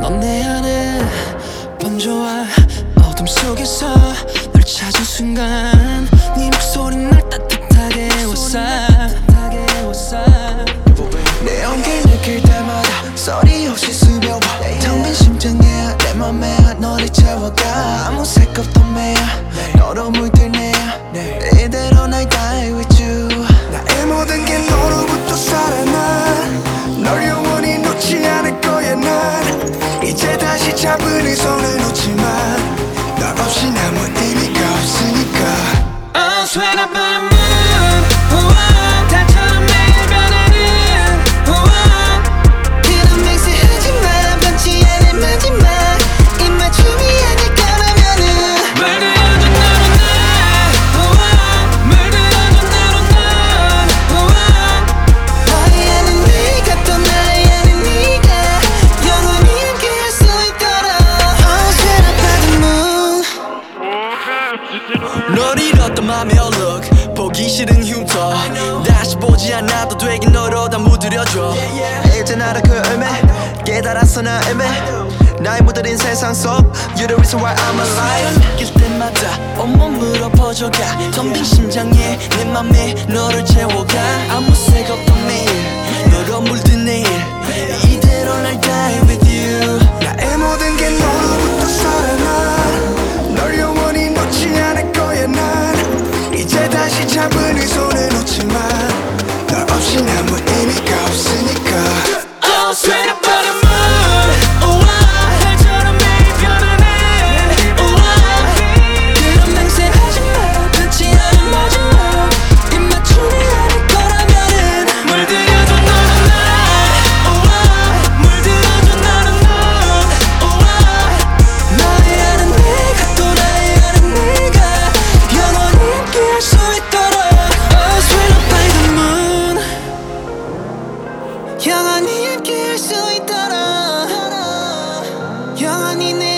넌 내 안에 번져와 어둠 속에서 널 찾은 순간 네 목소리는 날 따뜻하게 웃어 내 온길 느낄 때마다 소리 없이 스며와 텅 빈 심장에 내 맘에 너를 채워가 아무 색 없던 매야 너로 물들네야 이대로 날 die with you 나의 모든 게 너로부터 살아나 널 영원히 놓지 않을 거야 난 이제 다시 잡은 이 손을 놓지만 너 없이 아무 의미가 없으니까 Oh sweat up on the moon 달처럼 매일 변하는 그런 맹세하지마 변치 않을 마지막 입맞춤이 아닐 거라면은 물들어도 너로 나 물들어도 너로 나 너의 안은 네가 또 나의 안은 네가 영원히 함께할 수 있도록 Oh sweat up on the moon 널 잃었던 맘의 얼룩 보기 싫은 흉터 다시 보지 않아도 되긴 너로 다 무드려줘 이제 나를 그 의미 깨달았어 나 이미 나의 무드린 세상 속 You're the reason why I'm alive 느낄 때마다 온몸으로 퍼져가 텅 빈 심장에 내 맘에 너를 채워가 아무 색 없던 매일 너로 물든 내일 이대로 날 die with you 나의 모든 게 너로부터 살아나 널 영원히 놓지 않을 거야 난 이제 다시 잡은 이 손을 놓지만 너 없이 아무 의미가 없으니까 Oh straight up on the moon 달처럼 매일 변하는 그런 맹세하지마 변치 않은 마지막 입맞춤이 아닐 거라면은 물들여줘 너는 나 물들어줘 너는 넌 너의 안은 내가 또 나의 안은 네가 영원히 함께할 수 있도록 Oh straight up by the moon 영원히 함께할 수 있도록 영원히 내